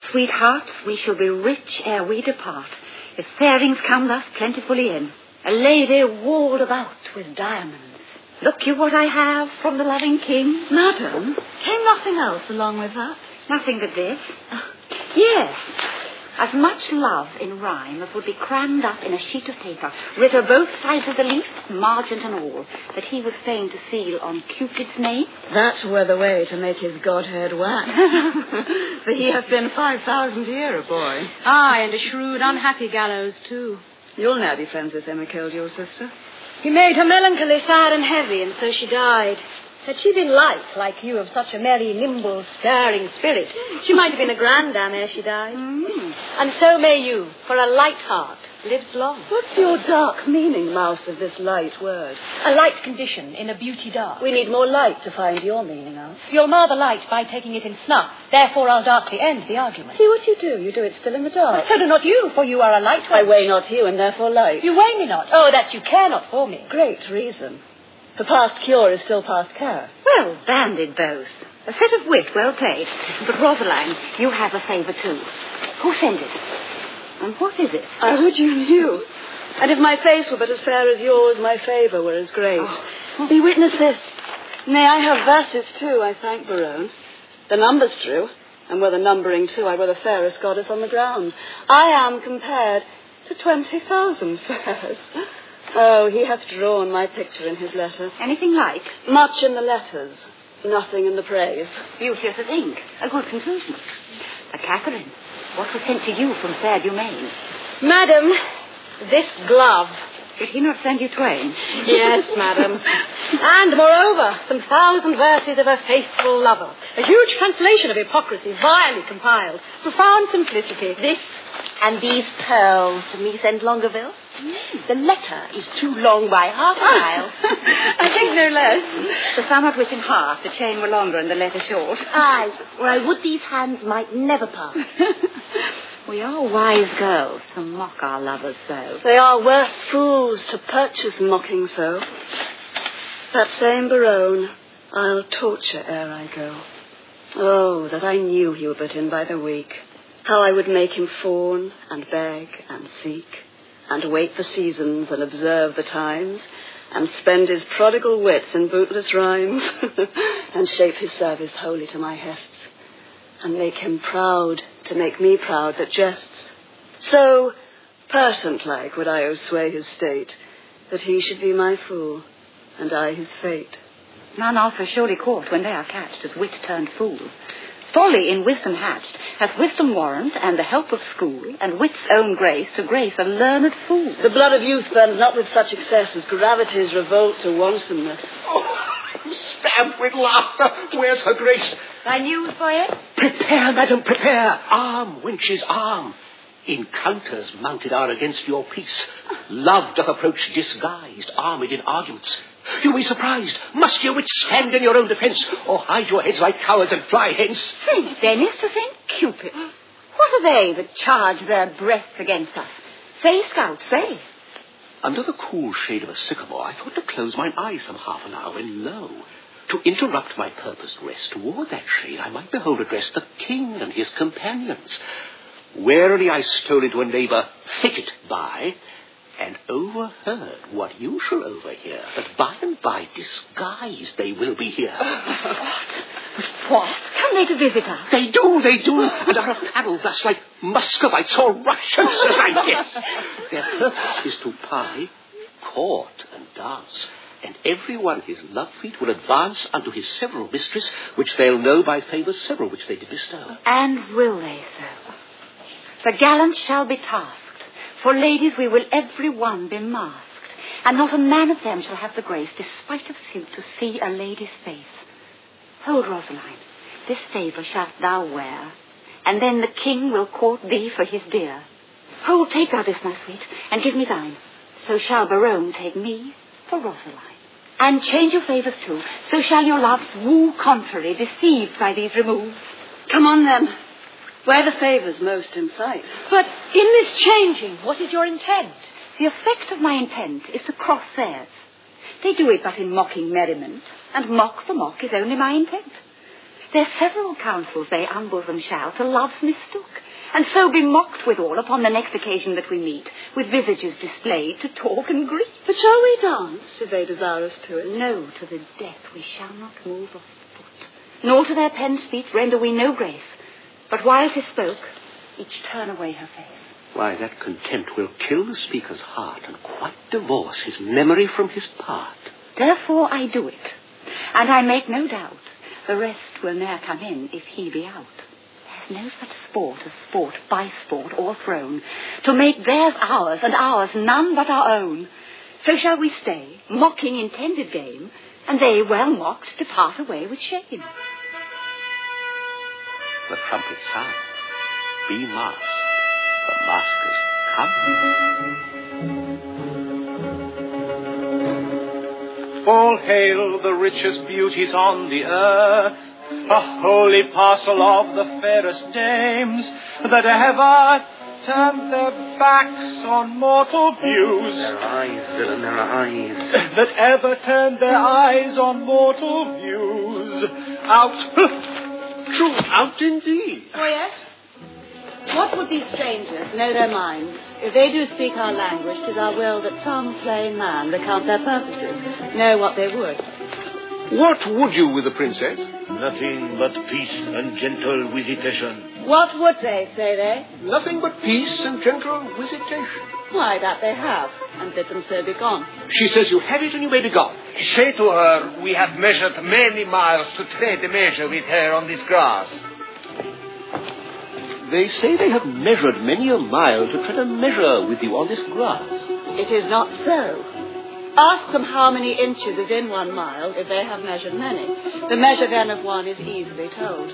Sweethearts, we shall be rich ere we depart, if fairings come thus plentifully in, a lady walled about with diamonds. Look you what I have from the loving king. Madam, came nothing else along with that? Nothing but this. Yes, as much love in rhyme as would be crammed up in a sheet of paper, writ o' both sides of the leaf, margent and all, that he was fain to seal on Cupid's name. That were the way to make his godhead wax. For he hath been 5,000 year a boy. Aye, and a shrewd, unhappy gallows, too. You'll now be friends with him who killed your sister. He made her melancholy, sad and heavy, and so she died. Had she been like you, of such a merry, nimble, stirring spirit, she might have been a grand dame ere she died. And so may you, for a light heart lives long. What's your dark meaning, mouse, of this light word? A light condition in a beauty dark. We need more light to find your meaning out. You'll mar the light by taking it in snuff. Therefore I'll darkly end the argument. See what you do. You do it still in the dark. So do not you, for you are a light one. I weigh not you, and therefore light. You weigh me not. Oh, that you care not for me. Great reason. For past cure is still past care. Well banded both. A set of wit well played. But Rosaline, you have a favour too. Who sent it? And what is it? I would you knew. And if my face were but as fair as yours, my favour were as great. Be witness this. Nay, I have verses too, I thank Barone. The number's true, and were the numbering too, I were the fairest goddess on the ground. I am compared to 20,000 fairs. Oh, he hath drawn my picture in his letter. Anything like? Much in the letters, nothing in the praise. Beauteous as ink. A good conclusion. But Catherine, what was sent to you from fair Dumaine? Madam, this glove. Did he not send you twain? Yes, madam. And, moreover, some 1,000 verses of a faithful lover. A huge translation of hypocrisy, vilely compiled. Profound simplicity. This and these pearls to me sent Longueville. The letter is too long by half a mile. I think no less. The sum at which in half the chain were longer and the letter short. Aye, or I would these hands might never part. We are wise girls to mock our lovers so. They are worse fools to purchase mocking so. That same Barone I'll torture ere I go. Oh, that I knew he were but in by the week. How I would make him fawn and beg and seek, and wait the seasons and observe the times, and spend his prodigal wits in bootless rhymes, and shape his service wholly to my hests, and make him proud to make me proud that jests. So person-like would I sway his state, that he should be my fool, and I his fate. None are so surely caught when they are catched as wit turned fool. Folly in wisdom hatched hath wisdom warrant and the help of school, and wit's own grace to grace a learned fool. The blood of youth burns not with such excess as gravity's revolt to wansomeness. Oh, stabbed with laughter. Where's her grace? Thy news for it? Prepare, madam, prepare. Arm, wenches, arm. Encounters mounted are against your peace. Love doth approach disguised, armed in arguments. You be surprised. Must your wits stand in your own defence, or hide your heads like cowards and fly hence? Saint Dennis to Saint Cupid. What are they that charge their breath against us? Say, scout, say. Under the cool shade of a sycamore, I thought to close mine eyes some half an hour, when lo, to interrupt my purposed rest, toward that shade I might behold addressed the king and his companions. Warily I stole into a neighbour thicket by, and overheard what you shall overhear, that by and by disguised they will be here. What? Come they to visit us? They do, and are apparelled thus like Muscovites or Russians, as I guess. Their purpose is to pie, court, and dance, and every one his love feet will advance unto his several mistress, which they'll know by favours several which they did bestow. And will they so? The gallant shall be tasked. For ladies we will every one be masked, and not a man of them shall have the grace, despite of suit, to see a lady's face. Hold, Rosaline, this favour shalt thou wear, and then the king will court thee for his dear. Hold, take thou this, my sweet, and give me thine. So shall Barone take me for Rosaline. And change your favours too, so shall your loves woo contrary, deceived by these removes. Come on, then. Where the favours most in sight. But in this changing, what is your intent? The effect of my intent is to cross theirs. They do it but in mocking merriment, and mock for mock is only my intent. Their several counsels they unbosom shall to loves mistook, and so be mocked withal upon the next occasion that we meet, with visages displayed to talk and greet. But shall we dance, if they desire us to it? No, to the death we shall not move a foot, nor to their pen speech render we no grace. But while 'tis spoke, each turn away her face. Why, that contempt will kill the speaker's heart and quite divorce his memory from his part. Therefore I do it, and I make no doubt the rest will ne'er come in if he be out. There's no such sport as sport by sport o'erthrown, to make theirs ours and ours none but our own. So shall we stay, mocking intended game, and they, well mocked, depart away with shame. The trumpet sound. Be masked. The maskers come. All hail the richest beauties on the earth, a holy parcel of the fairest dames that ever turned their backs on mortal views. Their eyes, villain, their eyes. That ever turned their eyes on mortal views. Out. True, out indeed. Oh, yes? What would these strangers know their minds? If they do speak our language, 'tis our will that some plain man recount their purposes, know what they would. What would you with the princess? Nothing but peace and gentle visitation. What would they, say they? Nothing but peace and gentle visitation. Why, that they have, and bid them so be gone. She says you have it and you may be gone. Say to her, we have measured many miles to trade a measure with her on this grass. They say they have measured many a mile to tread a measure with you on this grass. It is not so. Ask them how many inches is in 1 mile, if they have measured many. The measure then of one is easily told.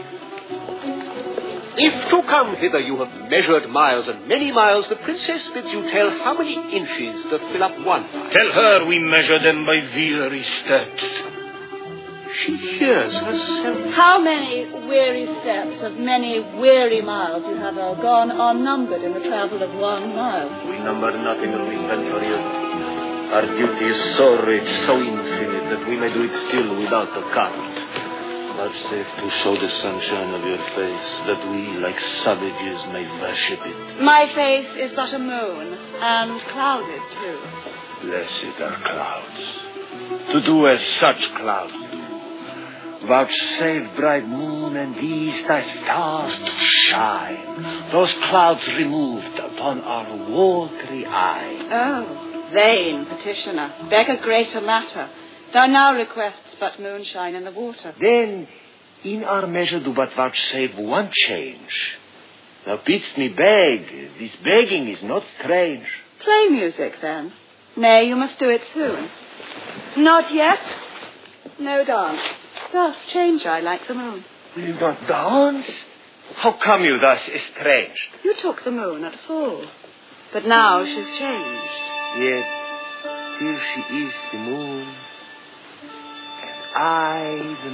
If to come hither you have measured miles and many miles, the princess bids you tell how many inches doth fill up 1 mile. Tell her we measure them by weary steps. She hears herself. How many weary steps of many weary miles you have all gone are numbered in the travel of 1 mile. We number nothing when we spend for you. Our duty is so rich, so infinite, that we may do it still without a count. Vouchsafe to show the sunshine of your face, that we, like savages, may worship it. My face is but a moon, and clouded too. Blessed are clouds, to do as such clouds do. Vouchsafe, bright moon, and these thy stars to shine, those clouds removed upon our watery eye. Oh, vain petitioner, beg a greater matter. Thou now requests but moonshine in the water. Then, in our measure do but vouchsafe one change. Thou bidst me beg. This begging is not strange. Play music, then. Nay, you must do it soon. Not yet? No dance. Thus change I like the moon. Will you not dance? How come you thus estranged? You took the moon at full, but now she's changed. Yet, still she is the moon, and I the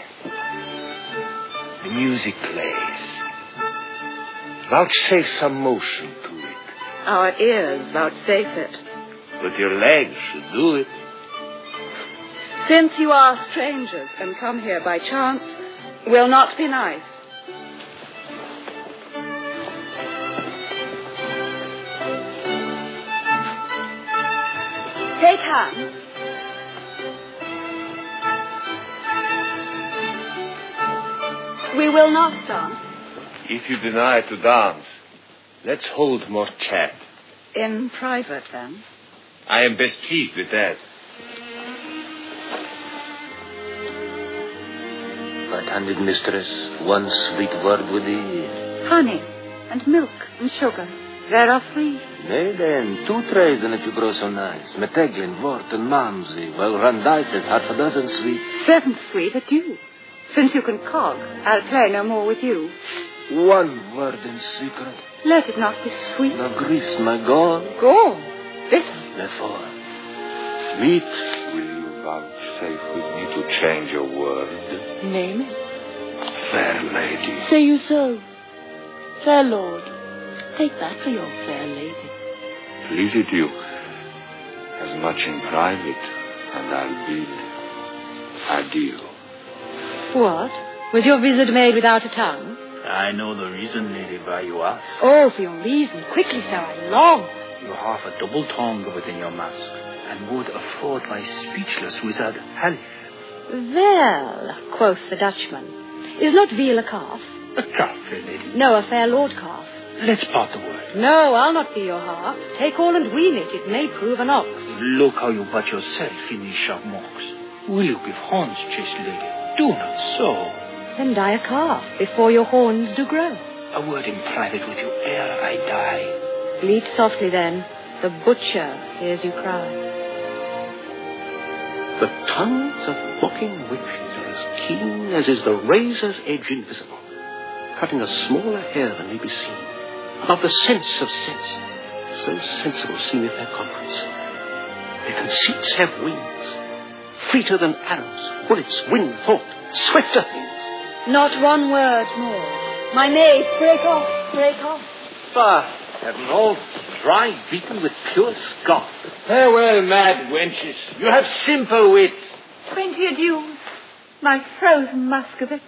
man. The music plays. Vouchsafe some motion to it. Our ears vouchsafe it. But your legs should do it. Since you are strangers and come here by chance, will not be nice. Take hands. We will not dance. If you deny to dance, let's hold more chat. In private, then. I am best pleased with that. Right-handed mistress, one sweet word with thee. Honey and milk and sugar, there are 3. Nay then, 2 trays, and if you grow so nice. Meteglin, wort, and mamsie, well randited, 6 sweets. 7th sweet at you. Since you can cog, I'll play no more with you. 1 word in secret. Let it not be sweet. Now grease my gall. Go, bitter. Therefore, meet. Will you vouchsafe with me to change a word? Name it. Fair lady. Say you so. Fair lord, take that for your fair lady. Please it you, as much in private, and I'll bid adieu. What? Was your visit made without a tongue? I know the reason, lady, why you ask. Oh, for your reason. Quickly, sir, I long. You have a double tongue within your mask, and would afford my speechless wizard help. Well, quoth the Dutchman, is not veal a calf? A calf, lady. No, a fair lord calf. Let's part the word. No, I'll not be your half. Take all and wean it. It may prove an ox. Look how you butt yourself in these sharp marks. Will you give horns, chaste lady? Do not so. Then die a calf before your horns do grow. A word in private with you ere I die. Bleat softly then. The butcher hears you cry. The tongues of mocking witches are as keen as is the razor's edge invisible, cutting a smaller hair than may be seen, above the sense of sense, so sensible seemeth their conference. Their conceits have wings, fleeter than arrows, bullets, wind, thought, swifter things. Not one word more. My maid, break off, break off. Bah, heaven, all dry beaten with pure scoff. Farewell, mad wenches. You have simple wit. 20 adieux, my frozen Muscovite.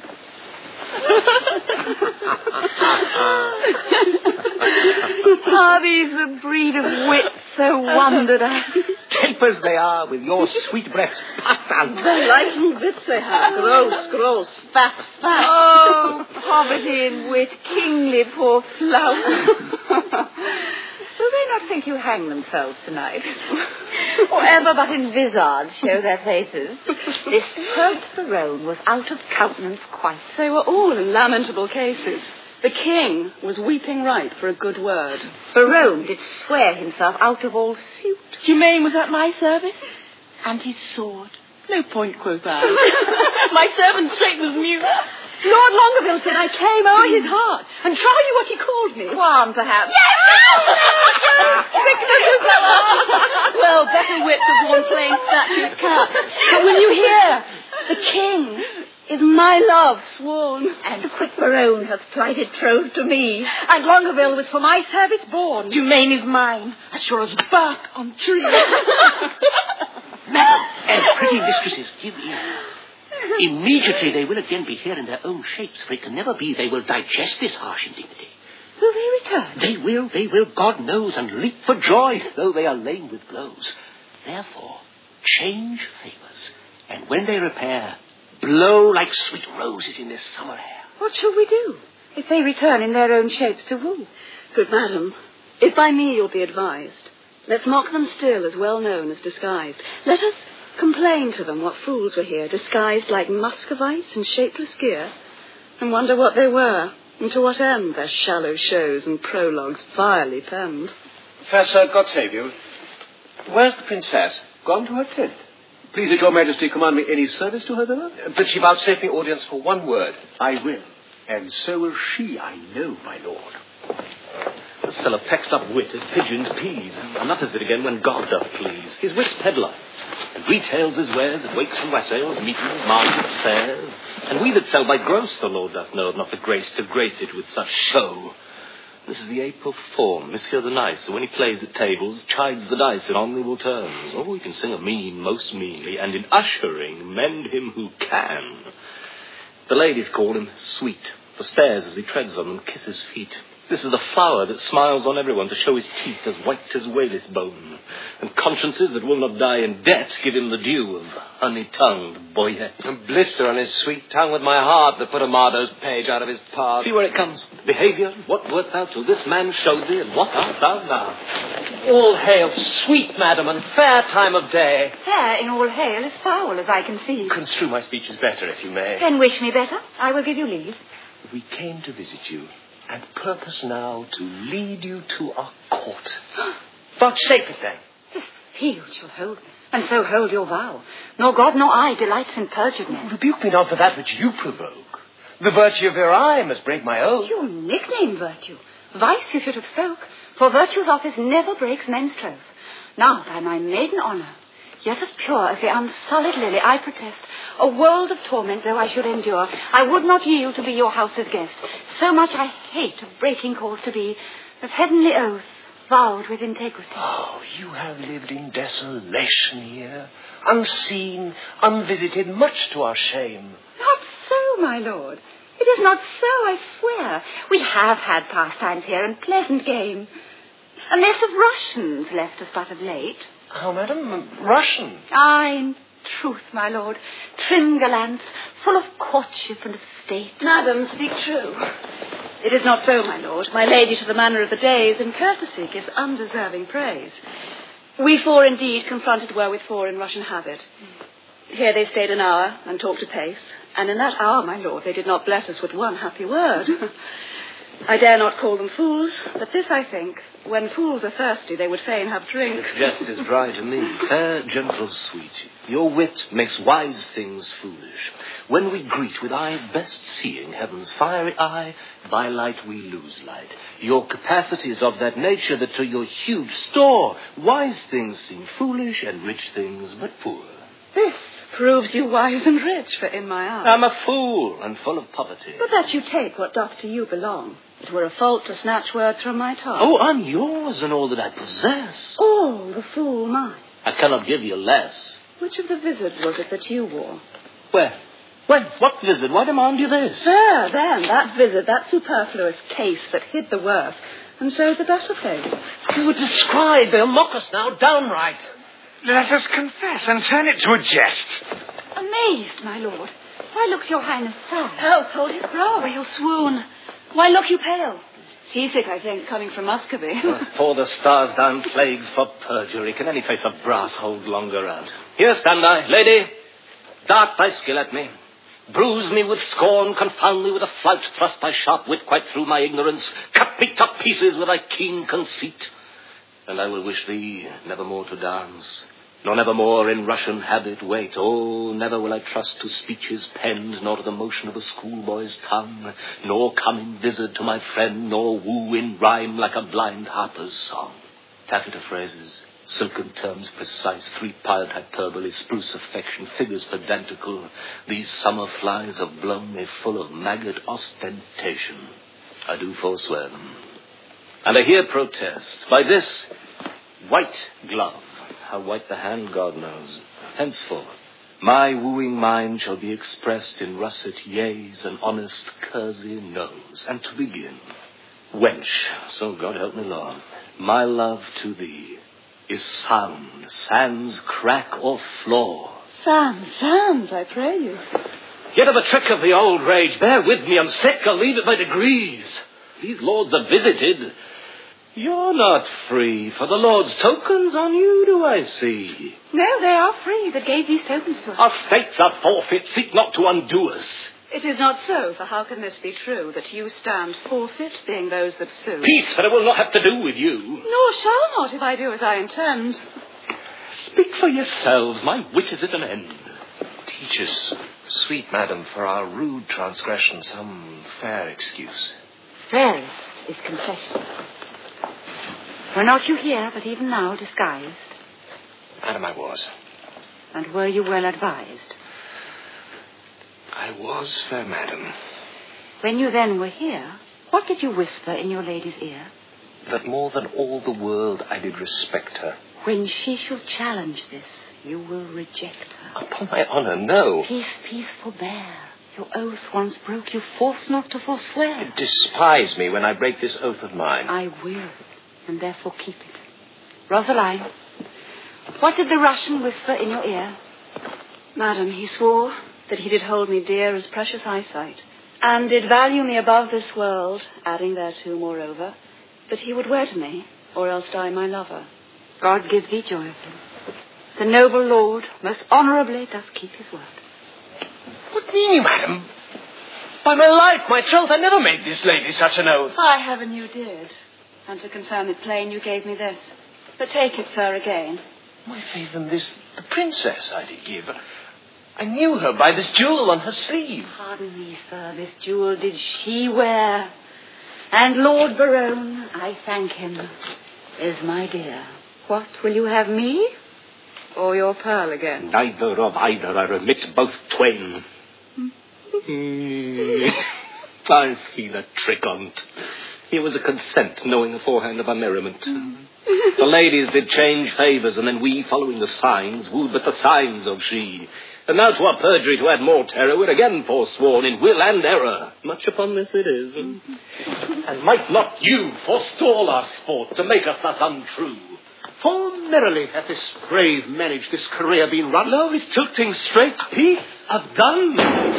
Are these the breed of wits so wondered at? Tapers they are, with your sweet breaths puffed out. Delightful bits they have. Gross, gross, fat, fat. Oh, poverty in wit, kingly poor flowers. Do they not think you hang themselves tonight? Or ever but in vizards show their faces? This Pert Barone was out of countenance quite. They were all in lamentable cases. The king was weeping right for a good word. Barone did swear himself out of all suit. Humane was at my service. And his sword. No point, quoth I. My servant straight was mute. Lord Longueville said I came o'er his heart. And try you what he called me. Juan, perhaps. Yes! Well, better wit than one playing statue's cat. But will you hear? The king is my love sworn. And quick Barone hath plighted troth to me. And Longueville was for my service born. Dumaine is mine, as sure as bark on tree. Madam and pretty mistresses, give ear. Immediately they will again be here in their own shapes, for it can never be they will digest this harsh indignity. Will they return? They will, God knows, and leap for joy, though they are lame with blows. Therefore, change favours, and when they repair, blow like sweet roses in this summer air. What shall we do, if they return in their own shapes to woo? Good madam, if by me you'll be advised, let's mock them still as well known as disguised. Let us complain to them what fools were here, disguised like Muscovites in shapeless gear, and wonder what they were, and to what end their shallow shows and prologues vilely penned. Fair sir, God save you. Where's the princess? Gone to her tent. Please that your majesty command me any service to her there? But she vouchsafe me audience for one word. I will. And so will she, I know, my lord. This fellow pecks up wit as pigeons peas, and utters it again when God doth please. His wit's peddler, and retails his wares at wakes and wassails, meetings, markets, fairs. And we that sell by gross, the Lord doth know, have not the grace to grace it with such show. This is the April form, Monsieur the Nice, who when he plays at tables, chides the dice in honourable terms. Oh, he can sing a mean most meanly, and in ushering mend him who can. The ladies call him sweet, for stares as he treads on them, kisses feet. This is the flower that smiles on everyone to show his teeth as white as whaley's bone. And consciences that will not die in debt give him the due of honey-tongued boyette. A blister on his sweet tongue with my heart that put a Mardo's page out of his part. See where it comes. Behaviour, what wert thou till this man showed thee, and what art thou now? All hail, sweet madam, and fair time of day. Fair in all hail is foul, as I conceive. Construe my speeches better, if you may. Then wish me better. I will give you leave. We came to visit you, and purpose now to lead you to our court. Vouchsafe it then. This field shall hold me, and so hold your vow. Nor God nor I delights in perjured men. Rebuke me not for that which you provoke. The virtue of your eye must break my own. You nickname virtue. Vice you should have spoke, for virtue's office never breaks men's troth. Now, by my maiden honour, yet as pure as the unsullied lily, I protest, a world of torment though I should endure, I would not yield to be your house's guest. So much I hate of breaking cause to be, of heavenly oath, vowed with integrity. Oh, you have lived in desolation here, unseen, unvisited, much to our shame. Not so, my lord. It is not so, I swear. We have had pastimes here and pleasant game. A mess of Russians left us but of late. Oh, madam, Russians? Aye, in truth, my lord. Trim gallants, full of courtship and of state. Madam, speak true. It is not so, my lord. My lady, to the manner of the days, in courtesy gives undeserving praise. We four indeed confronted were with four in Russian habit. Here they stayed an hour and talked apace, and in that hour, my lord, they did not bless us with one happy word. I dare not call them fools, but this I think, when fools are thirsty, they would fain have drink. The jest is dry to me. Fair, gentle, sweet, your wit makes wise things foolish. When we greet with eyes best seeing heaven's fiery eye, by light we lose light. Your capacity is of that nature that to your huge store, wise things seem foolish and rich things but poor. This proves you wise and rich, for in my eyes. I'm a fool and full of poverty. But that you take what doth to you belong. It were a fault to snatch words from my tongue. Oh, I'm yours and all that I possess. All the fool mine. I cannot give you less. Which of the vizards was it that you wore? Where? When? What vizard? Why demand you this? There, then, that vizard, that superfluous case that hid the worth, and so the better paid. You would describe, they'll mock us now, downright. Let us confess and turn it to a jest. Amazed, my lord. Why looks your highness sad? Help, hold his brow, or he'll swoon. Why look you pale? Seasick, I think, coming from Muscovy. For the stars down plagues for perjury. Can any face of brass hold longer out? Here stand I, lady. Dart thy skill at me. Bruise me with scorn, confound me with a flout, thrust thy sharp wit quite through my ignorance, cut me to pieces with thy keen conceit. And I will wish thee never more to dance, nor never more in Russian habit wait. Oh, never will I trust to speech's pens, nor to the motion of a schoolboy's tongue, nor come in visit to my friend, nor woo in rhyme like a blind harper's song. Taffeta phrases, silken terms precise, three-piled hyperbole, spruce affection, figures pedantical, these summer flies have blown me full of maggot ostentation. I do forswear them. And I here protest, by this white glove, how white the hand God knows, henceforth, my wooing mind shall be expressed in russet yeas and honest kersey noes. And to begin, wench, so God help me Lord, my love to thee is sound, sans crack or flaw. Sans, I pray you. Yet of a trick of the old rage, bear with me, I'm sick, I'll leave it by degrees. These lords are visited. You're not free, for the Lord's tokens on you do I see. No, they are free that gave these tokens to us. Our states are forfeit, seek not to undo us. It is not so, for how can this be true, that you stand forfeit, being those that sue? Peace, for it will not have to do with you. Nor shall not, if I do as I intend. Speak for yourselves, my wit is at an end. Teach us, sweet madam, for our rude transgression some fair excuse. Fairest is confession. Were not you here, but even now disguised? Madam, I was. And were you well advised? I was, fair madam. When you then were here, what did you whisper in your lady's ear? That more than all the world I did respect her. When she shall challenge this, you will reject her. Upon my honour, no. Peace, forbear. Your oath once broke, you force not to forswear. Despise me when I break this oath of mine. I will, and therefore keep it. Rosaline, what did the Russian whisper in your ear? Madam, he swore that he did hold me dear as precious eyesight, and did value me above this world, adding thereto, moreover, that he would wed me, or else die my lover. God give thee joy of him. The noble lord most honourably doth keep his word. What mean you, madam? By my life, my troth, I never made this lady such an oath. By heaven you did. And to confirm it plain, you gave me this. But take it, sir, again. My faith in this, the princess I did give. I knew her by this jewel on her sleeve. Pardon me, sir, this jewel did she wear. And Lord Barone, I thank him, is my dear. What, will you have me? Or your pearl again? Neither of either I remit both twain. I see the trick on't. Here was a consent, knowing aforehand of our merriment. The ladies did change favours, and then we, following the signs, wooed but the signs of she. And now to our perjury to add more terror, we're again forsworn in will and error. Much upon this it is. And might not you forestall our sport to make us thus untrue? Full merrily hath this brave managed this career been run. Lo, is tilting straight, peace, a gun.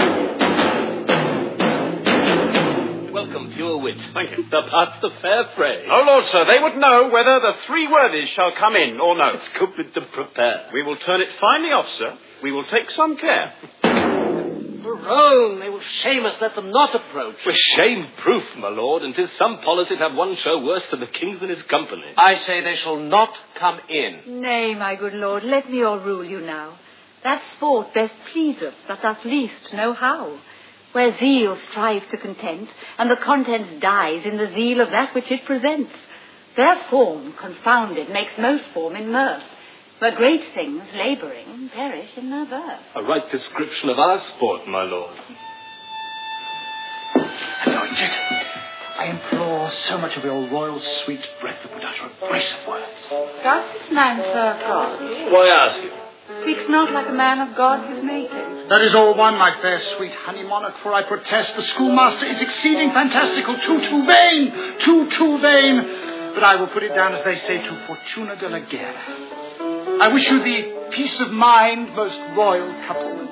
Welcome, pure wit. Thank you. Departs the fair fray. Oh, Lord, sir, they would know whether the three worthies shall come in or no. Let's go bid them prepare. We will turn it finely off, sir. We will take some care. Rome, they will shame us, let them not approach. With shame proof, my lord, and 'tis some policy to have one show worse than the king's and his company. I say they shall not come in. Nay, my good lord, let me all rule you now. That sport best pleaseth, that doth least know how. Where zeal strives to content, and the content dies in the zeal of that which it presents. Their form, confounded, makes most form in mirth. Where great things, labouring, perish in their birth. A right description of our sport, my lord. Anointed, I implore so much of your royal sweet breath that would utter a brace of words. Does this man serve God? Why ask you? Speaks not like a man of God his making. That is all one, my fair sweet honey monarch, for I protest the schoolmaster is exceeding fantastical, too vain. But I will put it down, as they say, to Fortuna de la Guerra. I wish you the peace of mind, most royal couple.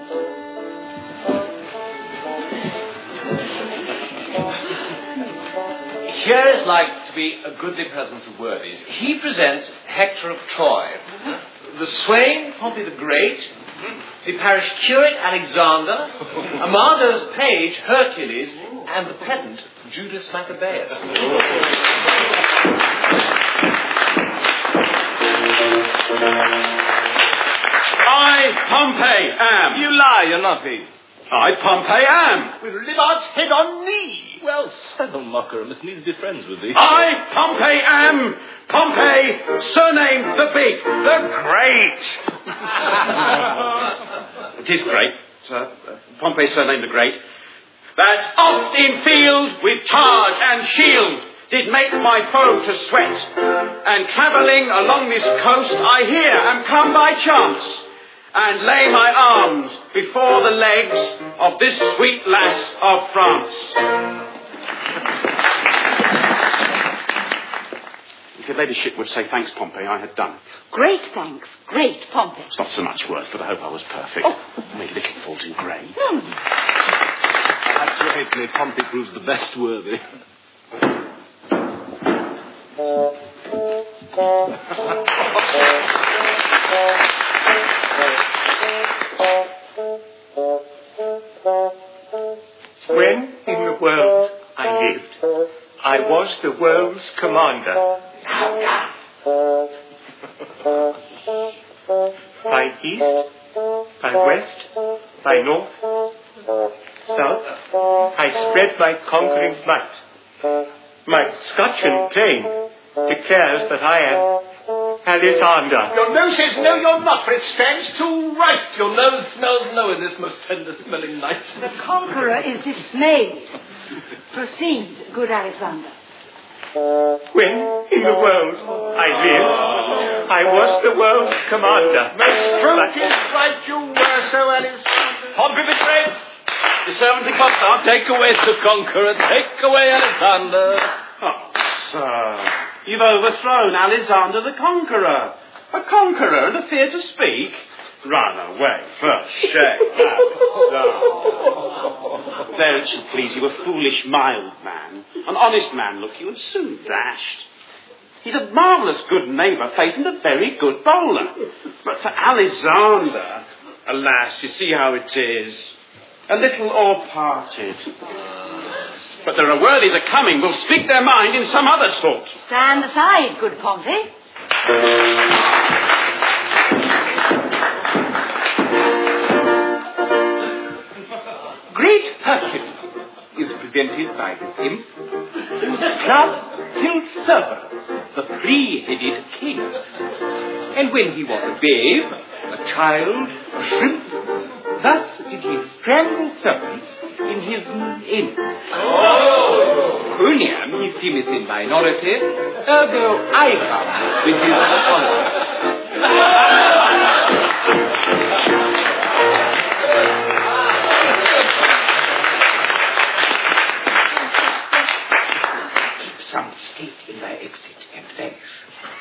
Here is like to be a goodly presence of worthies. He presents Hector of Troy, the swain Pompey the Great, the parish curate Alexander, Armando's page Hercules, and the pedant Judas Maccabeus. I, Pompey, am. You lie, you're not he. I, Pompey, am. With Libard's head on knee. Well, saddle mocker, I must needs be friends with thee. I, Pompey, am. Pompey, surnamed the Big, the Great. It is great, sir. Pompey, surnamed the Great. That oft in field with targe and shield did make my foe to sweat. And travelling along this coast, I here am come by chance, and lay my arms before the legs of this sweet lass of France. If your ladyship would say thanks, Pompey, I had done. Great thanks, great Pompey. It's not so much worth, but I hope I was perfect. Oh. I made little fault in grade. That's right, me. Pompey proves the best worthy. When in the world I lived, I was the world's commander. By east, by west, by north, south, I spread my conquering might. My scutcheon plain declares that I am Alexander. Your nose says no, you're not, for it stands to right. Your nose smells no in this most tender-smelling night. The conqueror is dismayed. Proceed, good Alexander. When in the world I lived, I was the world's commander. Most truth is right, you were so, Alexander. Pompey the Great, the servant of God, take away the conqueror, take away Alexander. Oh, sir, you've overthrown Alexander the Conqueror. A conqueror and a fear to speak? Run away, for shame. There it should please you, a foolish, mild man. An honest man, look you, and soon dashed. He's a marvellous good neighbour, faith, and a very good bowler. But for Alexander, alas, you see how it is. A little all-parted. But there are worthies a-coming will speak their mind in some other sport. Stand aside, good Pompey. Great Hercules is presented by this imp, whose club killed Cerberus, the three-headed king. And when he was a babe, a child, a shrimp, thus did he strangle serpents in his inn. Quiniam he seemeth in minority, ergo I come with his honor. state in their exit and vanish.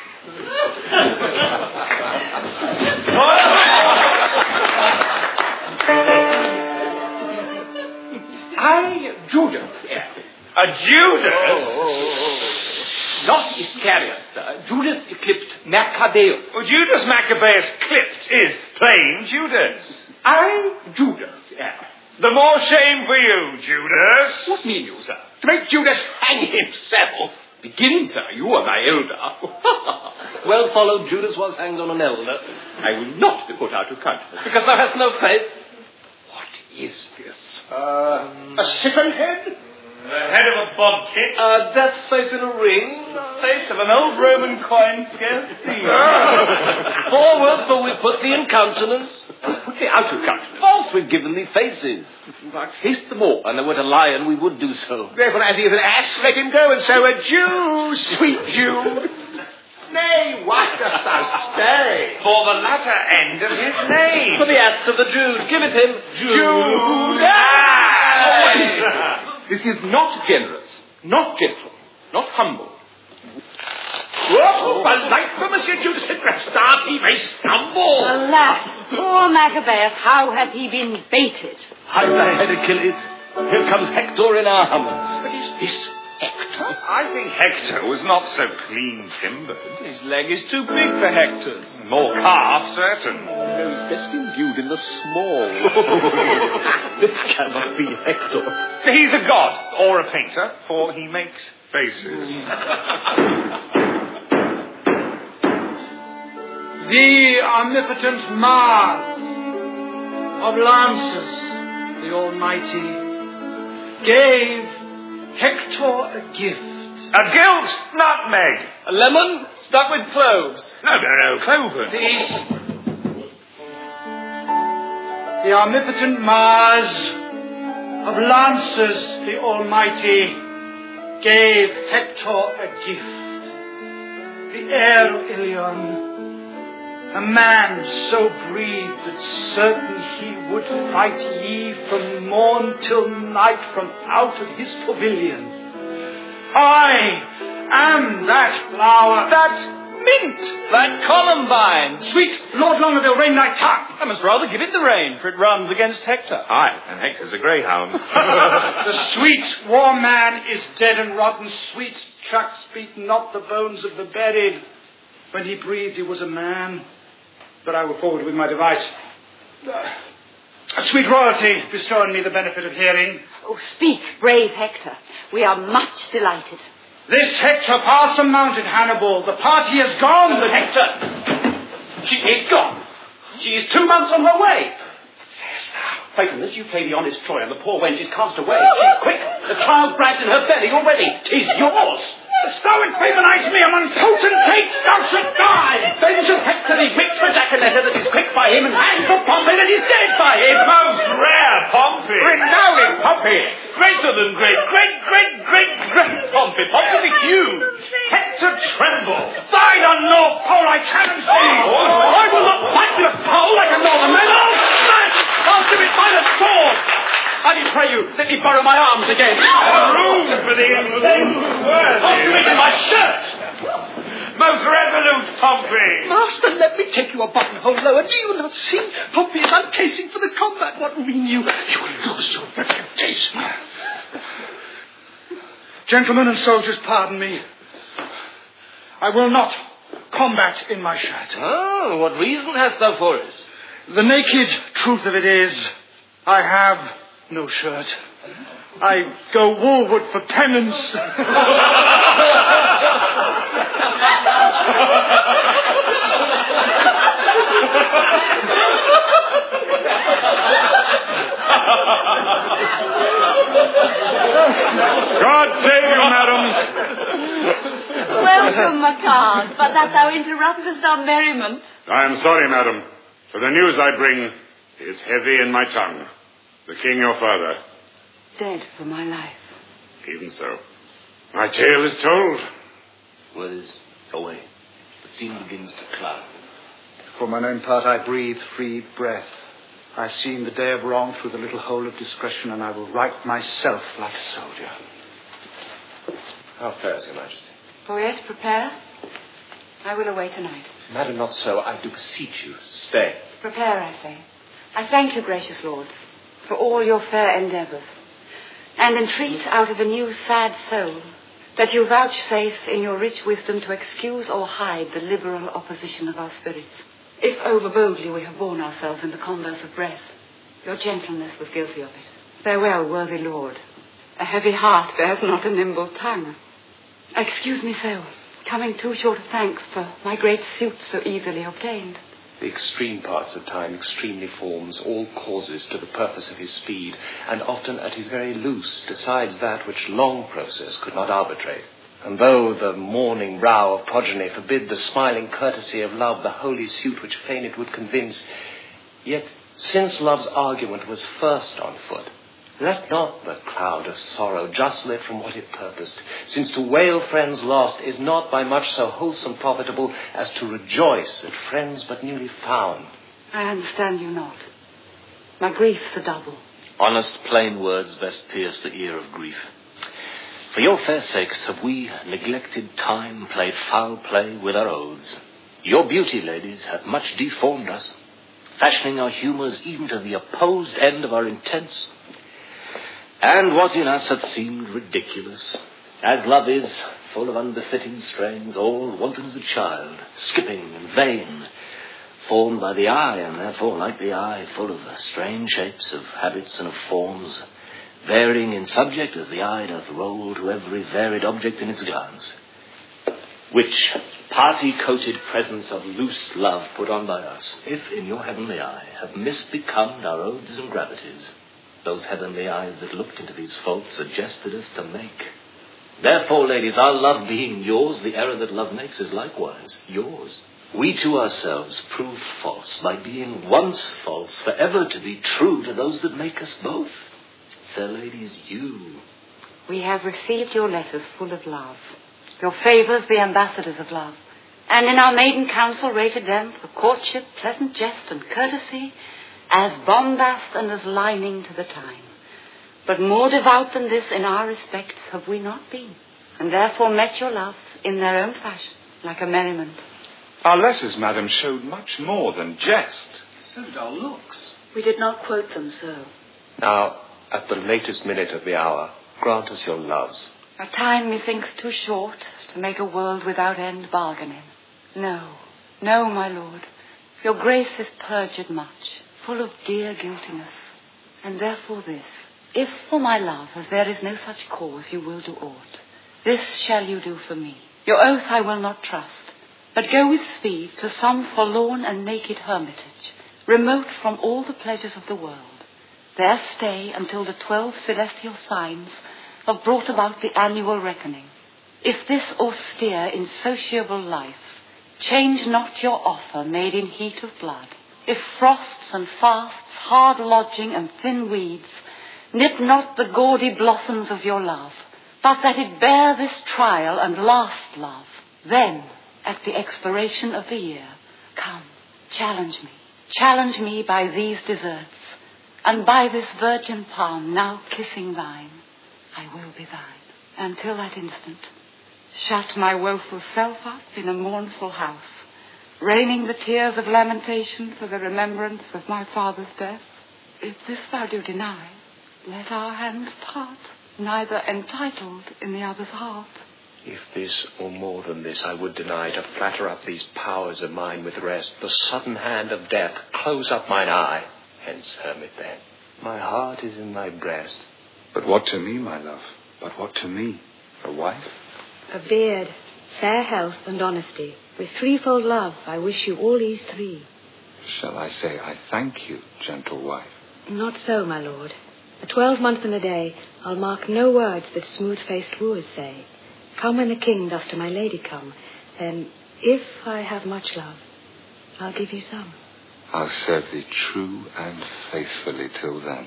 I, Judas, A Judas? not Iscariot, sir. Judas eclipsed Maccabeus. Well, Judas Maccabeus clipped is plain Judas. I, Judas, The more shame for you, Judas. What mean you, sir? To make Judas hang himself? Begin, sir. You are my elder. Well followed, Judas was hanged on an elder. I will not be put out of countenance. Because thou hast no faith. What is this? A siphon head? The head of a bobcat. That face in a ring. Face of an old Roman coin scarce seen. Forward, for we put thee in countenance. Put me out of countenance. False, we've given thee faces. But face the more. And there were a lion, we would do so. Therefore, as he is an ass, let him go, and so a Jew, sweet Jew. Nay, why dost thou stay? For the latter end of his name. For the ass of the Jude, give it him. This is not generous, not gentle, not humble. Whoa, a light for Monsieur Judas at Grafstad, he may stumble. Alas, poor Maccabeus, how hath he been baited? Hide thy head, Achilles. Here comes Hector in our hummers. But is this Hector? I think Hector was not so clean-timbered. His leg is too big for Hector's. More calf, certain. Those best imbued in the small. This cannot be Hector. He's a god, or a painter, for he makes faces. The omnipotent Mars of Lancers, the Almighty, gave Hector a gift. A gilt nutmeg. A lemon stuck with cloves. No, cloven. The omnipotent Mars of Lancers, the Almighty, gave Hector a gift. The heir of Ilion, a man so breathed that certain he would fight ye from morn till night from out of his pavilion. I am that flower, that mint, That columbine. sweet Lord Longaville, rein thy tongue. I must rather give it the rein, for it runs against Hector. Aye, and Hector's a greyhound. The sweet war man is dead and rotten. Sweet trucks beat not the bones of the buried. When he breathed, he was a man. But I will forward with my device. Sweet royalty, bestow on me the benefit of hearing. Oh, speak, brave Hector. We are much delighted. This Hector Parson mounted Hannibal. The party is gone. The Hector! She is gone. She is 2 months on her way. Sayest thou? Faithfulness, you play the honest Troy, and the poor wench is cast away. She's quick. The child brags in her belly already. 'Tis yours. Thou would feminize me among potentates, thou should die! Then should Hector be whipped for Dacanetta that is quick by him, and hanged for Pompey that is dead by him. Most rare Pompey. Renowned Pompey. Greater than great Pompey. Pompey the huge. Hector tremble. By the North Pole, I challenge thee! I will not fight with a pole like a northern man. I'll smash! I'll do it by the sword. I do pray you, let me borrow my arms again. Room for the insane I'll do it in my shirt. Most resolute Pompey. Master, let me take you a buttonhole lower. Do you not see? Pompey is uncasing for the combat. What mean you? You will lose your reputation. Gentlemen and soldiers, pardon me. I will not combat in my shirt. Oh, what reason hast thou for it? The naked truth of it is, I have no shirt. I go woolward for penance. God save you, madam. Welcome, Macard, but that thou interruptest our merriment. I am sorry, madam, for the news I bring is heavy in my tongue. The king, your father, Dead for my life. even so. My tale is told. Word is away. The scene begins to cloud. For mine own part, I breathe free breath. I've seen the day of wrong through the little hole of discretion, and I will right myself like a soldier. How fares your majesty? Foyet, prepare. I will away tonight. Madam, not so. I do beseech you. Stay. Prepare, I say. I thank you, gracious lords, for all your fair endeavours, and entreat out of a new sad soul that you vouchsafe in your rich wisdom to excuse or hide the liberal opposition of our spirits. If overboldly we have borne ourselves in the converse of breath, your gentleness was guilty of it. Farewell, worthy lord. A heavy heart bears not a nimble tongue. Excuse me so, coming too short of thanks for my great suit so easily obtained. The extreme parts of time extremely forms all causes to the purpose of his speed, and often at his very loose decides that which long process could not arbitrate. And though the morning brow of progeny forbid the smiling courtesy of love, the holy suit which fain it would convince, yet since love's argument was first on foot, let not the cloud of sorrow just lit from what it purposed, since to wail friends lost is not by much so wholesome profitable as to rejoice at friends but newly found. I understand you not. My grief's a double. Honest, plain words best pierce the ear of grief. For your fair sakes have we neglected time, played foul play with our oaths. Your beauty, ladies, hath much deformed us, fashioning our humours even to the opposed end of our intents. And what in us hath seemed ridiculous, as love is, full of unbefitting strains, all wanton as a child, skipping and vain, formed by the eye, and therefore, like the eye, full of strange shapes of habits and of forms, varying in subject as the eye doth roll to every varied object in its glance, which party-coated presence of loose love put on by us, if in your heavenly eye have misbecome our oaths and gravities, those heavenly eyes that looked into these faults suggested us to make. Therefore, ladies, our love being yours, the error that love makes is likewise yours. We to ourselves prove false by being once false, forever to be true to those that make us both. Fair ladies, you. We have received your letters full of love, your favours the ambassadors of love, and in our maiden council rated them for courtship, pleasant jest, and courtesy, as bombast and as lining to the time. But more devout than this in our respects have we not been, and therefore met your loves in their own fashion, like a merriment. Our letters, madam, showed much more than jest. So did our looks. We did not quote them so. Now, at the latest minute of the hour, grant us your loves. A time, methinks, too short to make a world without end bargaining. No, no, my lord. Your grace is perjured much, full of dear guiltiness. And therefore this, if for my love, as there is no such cause, you will do aught, this shall you do for me. Your oath I will not trust, but go with speed to some forlorn and naked hermitage, remote from all the pleasures of the world. There stay until the 12 celestial signs have brought about the annual reckoning. If this austere, insociable life change not your offer made in heat of blood, if frosts and fasts, hard lodging and thin weeds nip not the gaudy blossoms of your love, but that it bear this trial and last love, then, at the expiration of the year, come, challenge me by these deserts, and by this virgin palm now kissing thine, I will be thine. And till that instant, shut my woeful self up in a mournful house, raining the tears of lamentation for the remembrance of my father's death. If this thou do deny, let our hands part, neither entitled in the other's heart. If this, or more than this, I would deny, to flatter up these powers of mine with rest, the sudden hand of death close up mine eye. Hence, hermit, then, my heart is in thy breast. But what to me, my love? But what to me, a wife? A beard, fair health, and honesty. With threefold love, I wish you all these three. Shall I say I thank you, gentle wife? Not so, my lord. A 12-month and a day, I'll mark no words that smooth-faced wooers say. Come when the king does to my lady come, then, if I have much love, I'll give you some. I'll serve thee true and faithfully till then.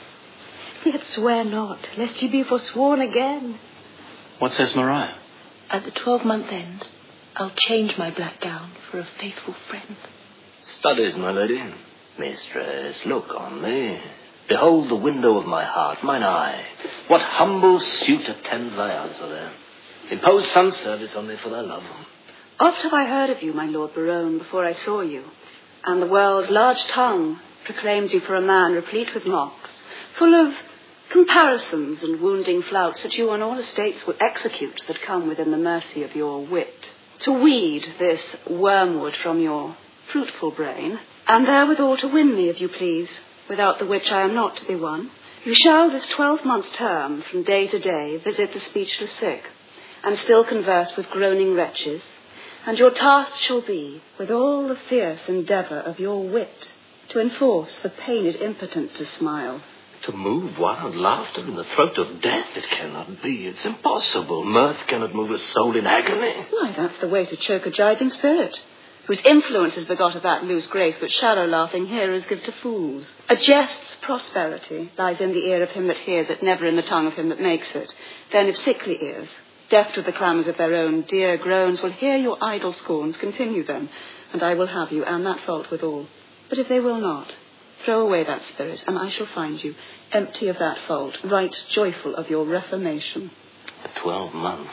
Yet swear not, lest ye be forsworn again. What says Maria? At the 12-month end, I'll change my black gown for a faithful friend. Studies, my lady. Mistress, look on me. Behold the window of my heart, mine eye. What humble suit attends thy answer there? Impose some service on me for their love. Oft have I heard of you, my Lord Baron, before I saw you, and the world's large tongue proclaims you for a man replete with mocks, full of comparisons and wounding flouts that you on all estates will execute that come within the mercy of your wit, to weed this wormwood from your fruitful brain, and therewithal to win me, if you please, without the which I am not to be won. You shall this 12-month term, from day to day, visit the speechless sick, and still converse with groaning wretches, and your task shall be, with all the fierce endeavour of your wit, to enforce the pained impotent to smile. To move wild laughter in the throat of death, it cannot be. It's impossible. Mirth cannot move a soul in agony. Why, that's the way to choke a jibing spirit, whose influence is begot of that loose grace which shallow laughing hearers give to fools. A jest's prosperity lies in the ear of him that hears it, never in the tongue of him that makes it. Then if sickly ears, deaf to the clamours of their own dear groans, will hear your idle scorns, continue them, and I will have you, and that fault withal. But if they will not, throw away that spirit, and I shall find you, empty of that fault, right joyful of your reformation. A 12-month?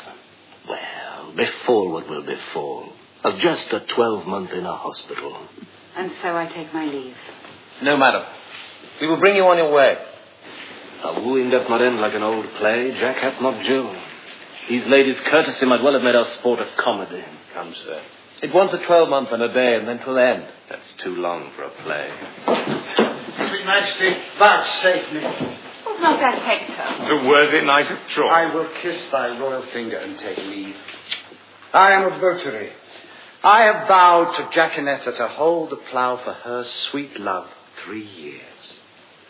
Well, befall what will befall. Of just a 12-month in a hospital. And so I take my leave. No, madam. We will bring you on your way. A wooing doth not end like an old play. Jack hath not Jill. These ladies' courtesy might well have made our sport a comedy. Come, sir. It wants a 12-month and a day, and then 'twill end. That's too long for a play. Sweet Majesty, vouchsafe me. Was not that Hector? The worthy knight of Troy. I will kiss thy royal finger and take leave. I am a votary. I have vowed to Jacinetta to hold the plough for her sweet love 3 years.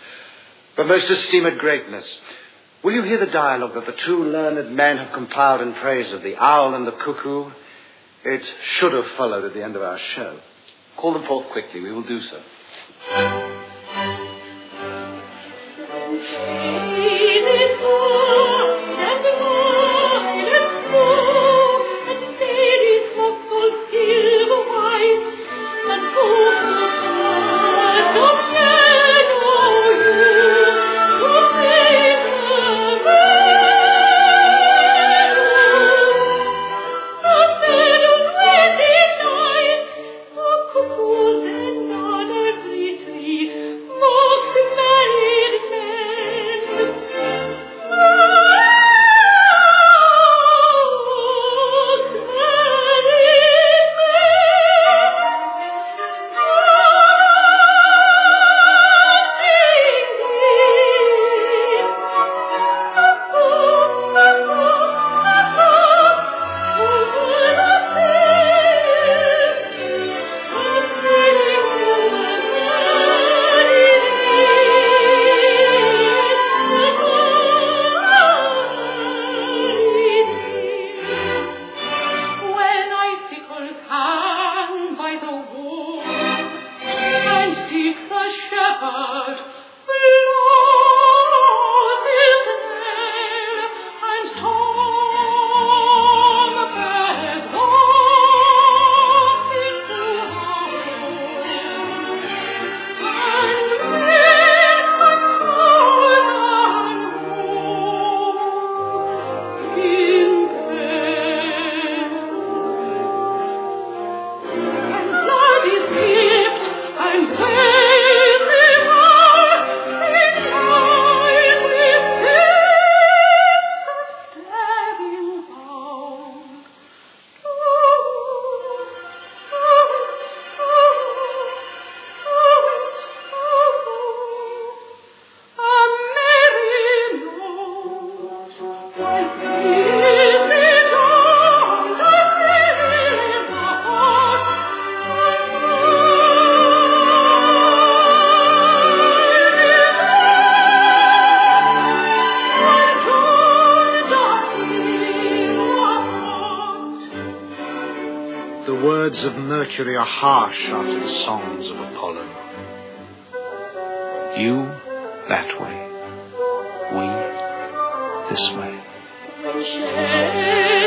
But most esteemed greatness, will you hear the dialogue that the two learned men have compiled in praise of the owl and the cuckoo? It should have followed at the end of our show. Call them forth quickly. We will do so. Of Mercury are harsh after the songs of Apollo. You that way, we this way.